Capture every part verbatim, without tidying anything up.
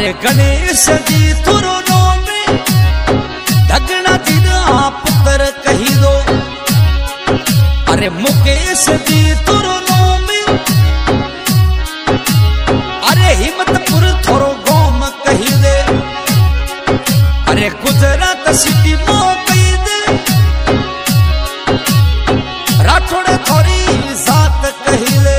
अरे गणेश जी तुरो नाम ढगना जिदा पुत्र कही दो। अरे मुकेश जी तुरो नाम अरे हिम्मतपुर थोरो गोम कही दे। अरे गुजरात सिटी मो कही दे राठौड़ थोरी जात कही दे।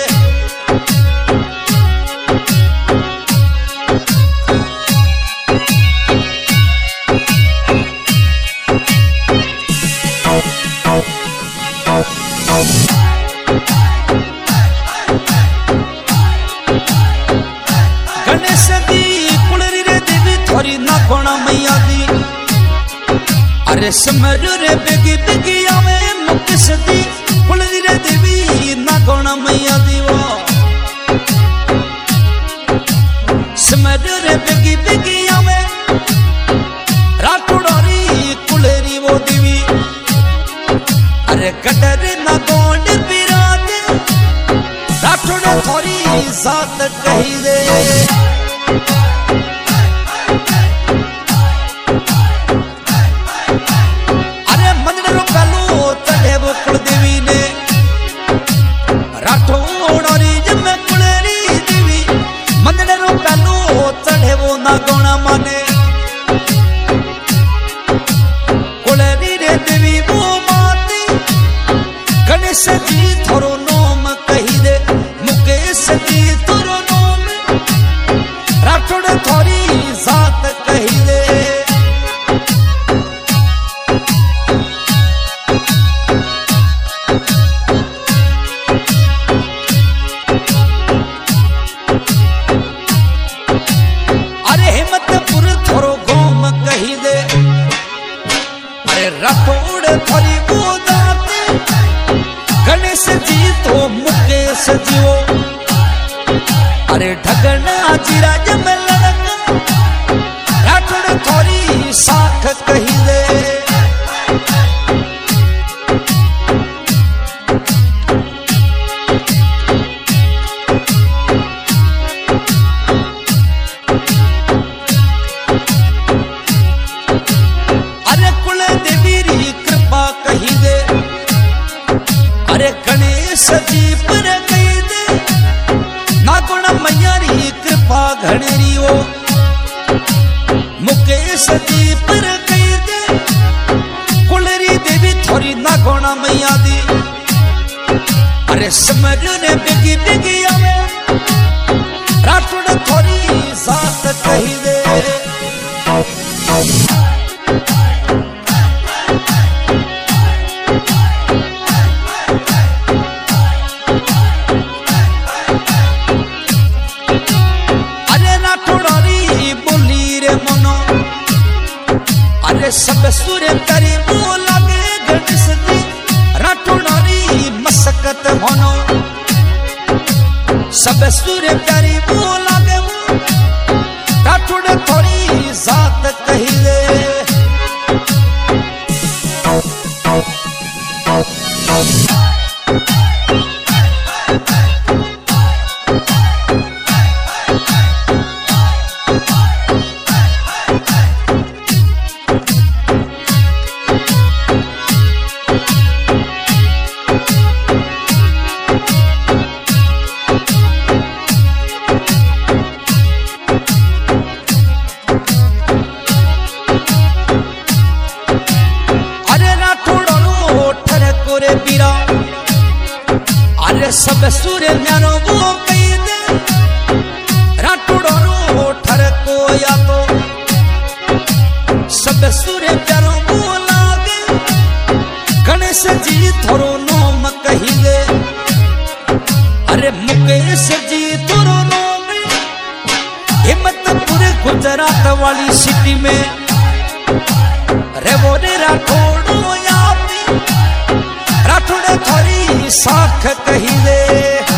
गणेश दी कुलरी रे देवी थोरी ना कोणा मैया दी। अरे समझ रे बेगी बेगी आवे मुकेश दी कुलरी रे देवी ना कोणा मैया दी। वो समझ रे बेगी बेगी आवे राठौड़ी कुलरी वो देवी। अरे कटर ना गोंड बिराज राठौड़ थोरी जात कही दे। अरे मंदिर पहलू चढ़े वो कुलदेवी ने राठौड़ी जब कुलरी देवी मंदिर पहलू चढ़े वो ना गोणा माने। कुलरी रे देवी वो माती गणेश जी थोरो नाम कही दे। मुकेश जी थोरो नाम राठौड़ थोरी जात कही दे। अरे हिम्मतपुर थोरो गोम कही दे। अरे राठौड़ थोरी वो जात गणेश जी तो मुकेश जी वो। अरे ढगना चिराज में लड़क राठौड़ थोरी साख कही दे। अरे कुल देवी री कृपा कही दे। अरे गणेश जी पर कही दे ना गुण मैया री कृपा घनेरी वो। मुकेश जी पर कही दे कुलरी देवी थोरी ना गोणा मैया दी। अरे समझ ने बेगी बेगी आवे राठौड़ थोरी जात कही दे। अरे सब सूर्य करी वो लगे गणेश दी राठौड़ी मसकत होनो। सब सूर्य करी वो लगे वो राठौड़ थोड़ी जात कही दे। अरे सब सूर्य म्यानो वो कही दे राठौड़ो ठर को या तो सब सूर्य प्यारो वो लागे गणेश जी थोरो नाम कही दे। अरे मुकेश जी थोरो नाम हिम्मतपुर गुजरात वाली सिटी में रे वो रे राठौड़ो या राठौड़ थोरी साख कही दे।